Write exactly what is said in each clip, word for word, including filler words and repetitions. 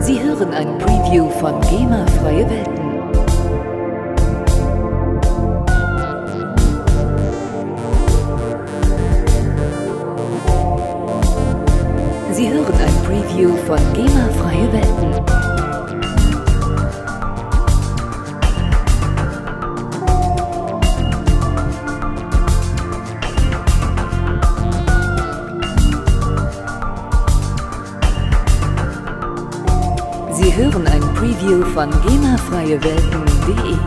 Sie hören ein Preview von GEMA Freie Welten. Sie hören ein Preview von GEMA Freie Welten. Sie hören ein Preview von GEMA Freie Welten punkt de.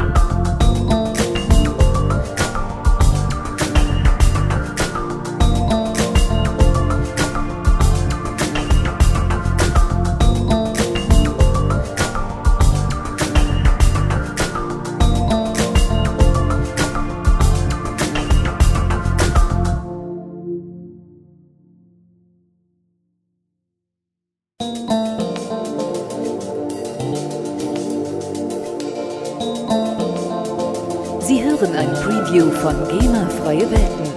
Sie hören ein Preview von GEMA Freie Welten.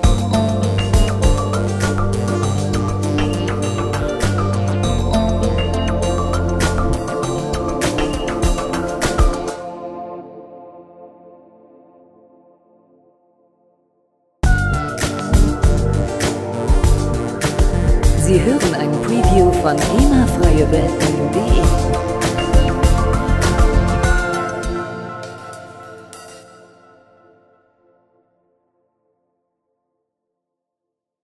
Sie hören ein Preview von GEMA Freie Welten punkt de.